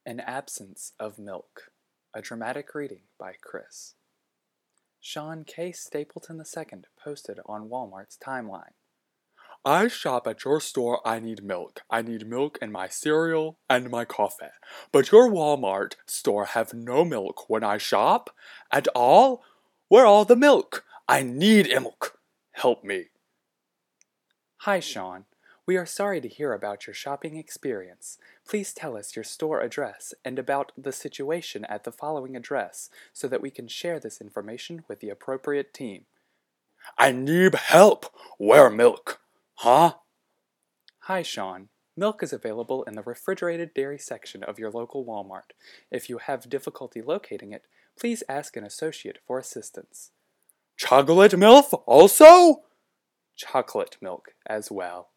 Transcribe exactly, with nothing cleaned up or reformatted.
An Absence of Milk, a dramatic reading by Chris. Sean K. Stapleton the Second posted on Walmart's timeline. I shop at your store. I need milk. I need milk in my cereal and my coffee. But your Walmart store have no milk when I shop? At all? Where all the milk? I need milk. Help me. Hi, Sean. We are sorry to hear about your shopping experience. Please tell us your store address and about the situation at the following address so that we can share this information with the appropriate team. I need help. Where milk? Huh? Hi, Sean. Milk is available in the refrigerated dairy section of your local Walmart. If you have difficulty locating it, please ask an associate for assistance. Chocolate milk also? Chocolate milk as well.